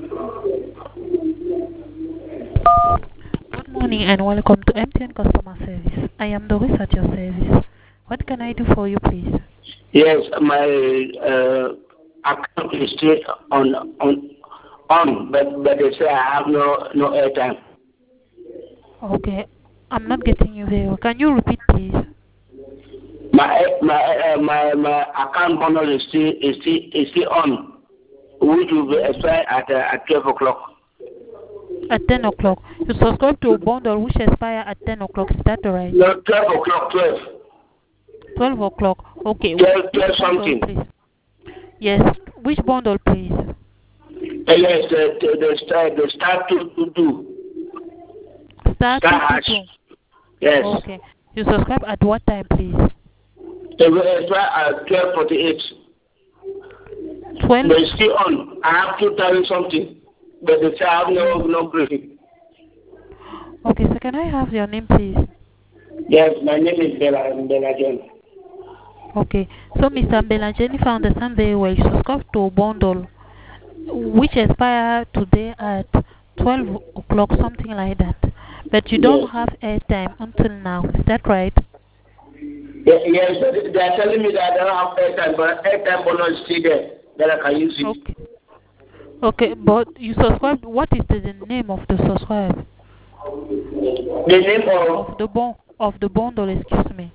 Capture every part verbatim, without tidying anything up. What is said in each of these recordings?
Good morning and welcome to M T N Customer Service. I am Doris at your service. What can I do for you, please? Yes, my uh, account is still on on on, but but they say I have no no airtime. Okay, I'm not getting you very well. Can you repeat, please? My my uh, my my account bundle is still is still is still on, which will be expired at uh, at twelve o'clock. At ten o'clock. You subscribe to a bundle which expire at ten o'clock. Is that right? No, twelve o'clock, twelve. twelve o'clock. Okay. twelve, Which twelve bundle, something. please? Yes. Which bundle, please? Uh, yes, the the the start the start to to do. Star Star two two hash. two. Yes. Okay. You subscribe at what time, please? It will expire at twelve forty-eight. twelve. But it's still on. I have two thousand something, but they say I have no no briefing. Okay, so can I have your name, please? Yes, my name is Bella Bella John. Okay, so Mister Mbelajen, if I understand very well, you subscribe to a bundle which expire today at twelve o'clock, something like that. But you don't Yes. have airtime until now. Is that right? Yes, yes, they are telling me that I don't have airtime, but airtime bonus is still there that I can use it. Okay. Okay, but you subscribe. What is the, the name of the subscribe The name of of the bon of the bundle? Excuse me,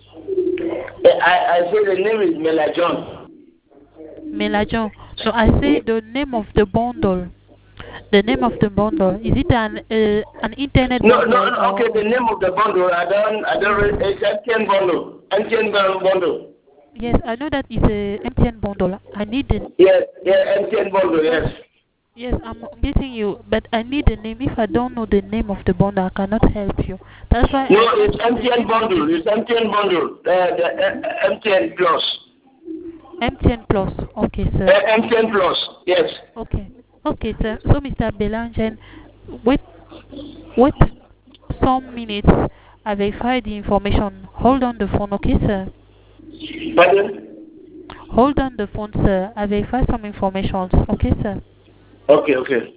I I say the name is Bella John. Melajon. No, I say the name of the bundle. The name of the bundle. Is it an uh, an internet No, no, bundle no, okay. or? The name of the bundle I don't I don't. re- It's M T N bundle. M T N bundle. Yes, I know that is a M T N bundle. I need the Yes, yeah, M T N bundle. because Yes. yes, I'm getting you, but I need the name. If I don't know the name of the bundle, I cannot help you. That's why No, I it's asked the M T N name of bundle. the It's M T N bundle. Uh, the uh, M T N plus. M T N Plus. Okay, Uh, sir. M T N plus. Yes. Okay, okay, sir. So, Mister Belangen, wait, wait some minutes. I verify the information. Hold on the phone, okay, sir. Pardon? Hold on the phone, sir. I verify some information. Okay, sir. Okay, okay.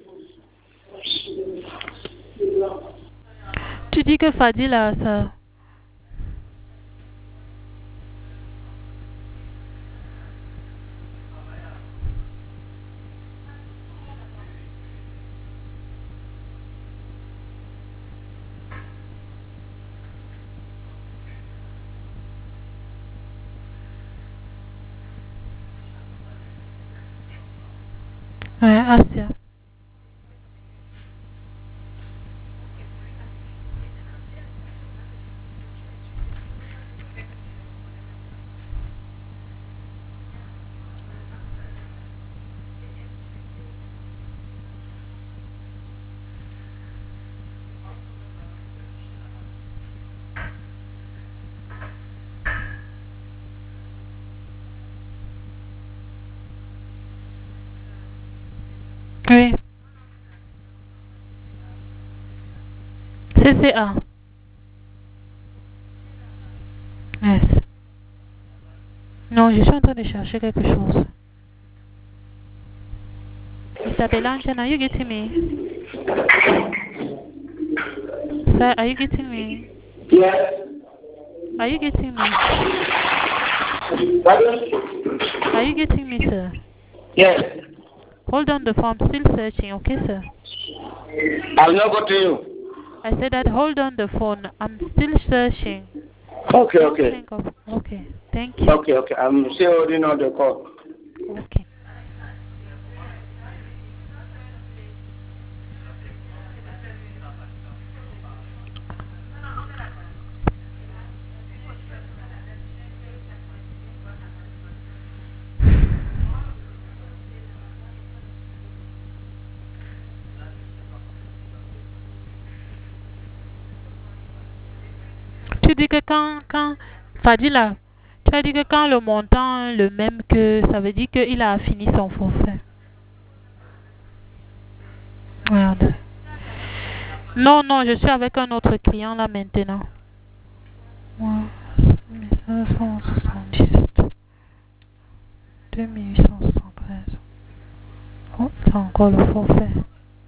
Tu dis que Fadila, sir. Ouais, Asia. Oui. C C A. Yes. Non, je suis en train de chercher quelque chose. Mister Belangen, are you getting me? Sir, are you getting me? Yes. Are you getting me? Pardon? Are you getting me, sir? Yes. Hold on the phone. I'm still searching, okay, sir? I'll not go to you. I said that hold on the phone. I'm still searching. Okay, Don't okay. think of. Okay, thank you. Okay, okay. I'm still holding on the call. Okay. Tu dis que quand, quand, Fadila, tu as dit que quand le montant est le même que, ça veut dire qu'il a fini son forfait. Regarde. Non, non, je suis avec un autre client là maintenant. Ouais, cinq cent soixante-dix-sept. deux mille huit cent soixante-treize. Oh, attends. call of forfait.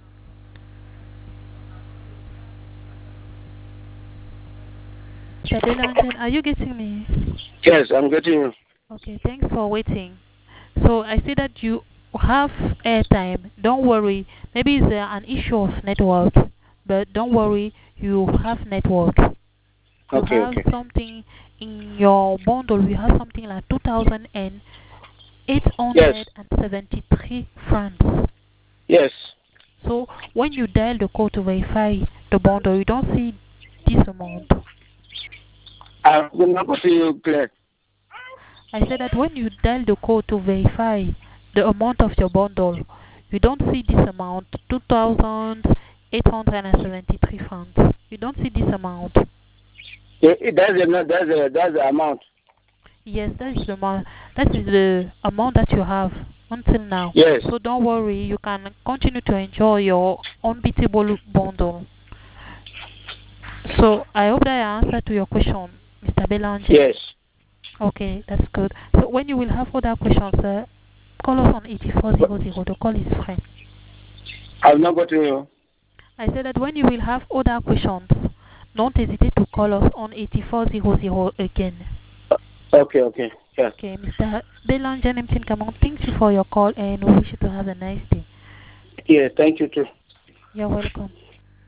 Mister Belanger, are you getting me? Yes, I'm getting you. Okay, thanks for waiting. So I see that you have airtime. Don't worry. Maybe it's uh, an issue of network, but don't worry. You have network. You Okay, have okay. something in your bundle. You have something like two thousand eight Yes, hundred seventy-three francs. yes. So when you dial the code to verify the bundle, you don't see this amount. I'm not going to see you clear. I said that when you dial the code to verify the amount of your bundle, you don't see this amount, two thousand eight hundred seventy-three francs. You don't see this amount. Yeah, that's the that's the that's the amount. Yes, that is the amount. That is the amount that you have until now. Yes. So don't worry. You can continue to enjoy your unbeatable bundle. So I hope that I answered to your question, Mister Belanger. Yes. Okay, that's good. So when you will have other questions, uh, call us on eighty-four hundred. The call is free. I'm not going to you. I said that when you will have other questions, don't hesitate to call us on eighty-four hundred again. Okay, okay. Yeah. Okay, Mister Belanger Nimtin Kamon, thank you for your call and we wish you to have a nice day. Yeah, thank you too. You're welcome.